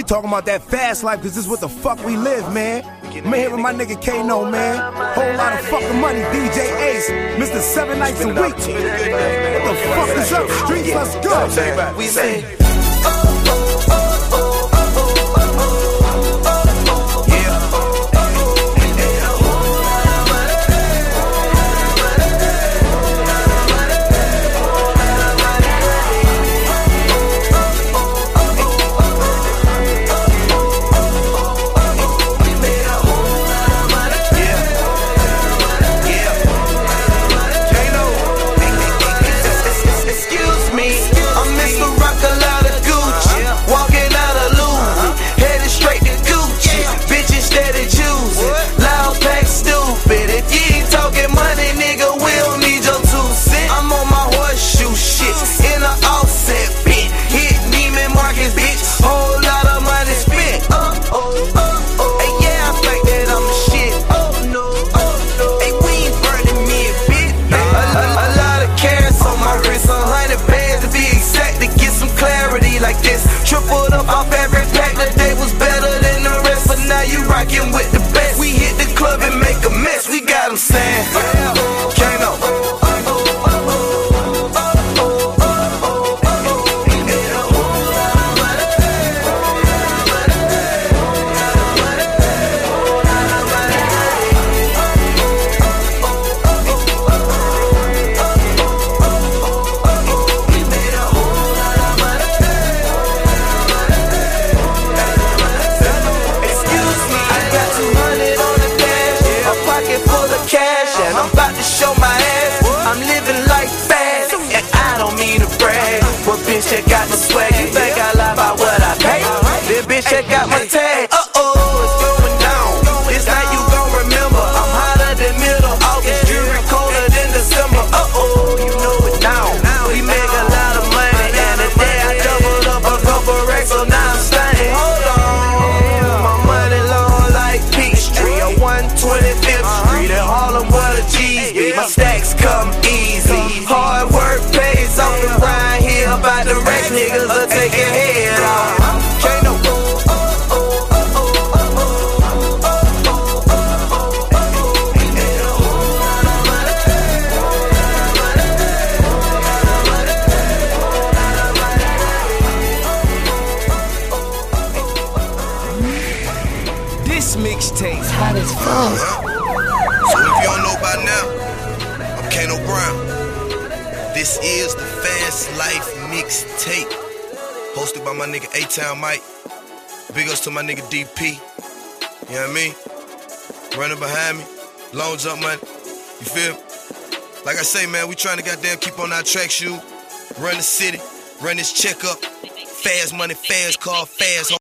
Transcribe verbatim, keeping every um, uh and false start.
talking about that fast life, cause this is what the fuck we live, man. I'm here with my nigga Kano, man. Whole lot of fucking money, D J Ace, Mister Seven Nights a Week. What the fuck is up, streets? Let's go. We say. Like this, tripled up off every pack. The day was better than the rest, but now you rockin' with the best. We hit the club and make a mess. We got them saying, Kano. I'm about to show my ass, I'm living life fast, and I don't mean to brag, but bitch, check out my swag. You think I lie about what I pay? Then bitch, check out my tag. Uh-oh, it's going down. This night you gon' remember. I'm hotter than middle August, jury colder than December. Uh-oh, you know it now. We make a lot of money, and today I doubled up a couple racks, so now I'm stunning. Hold on, my money long like Peachtree, a one twenty-fifth Street in Harlem, what a G's be. My stacks come easy, hard work pays off. And right here about the racks, niggas will take your head off. Kano. This mixtape's hot as fuck. So if you don't know by now, I'm Kano Brown. This is the Fast Life Mixtape, hosted by my nigga A-Town Mike. Big ups to my nigga D P. You know what I mean? Running behind me, loans up money. You feel me? Like I say, man, we trying to goddamn keep on our track shoe, run the city, run this check up. Fast money, fast car, fast home.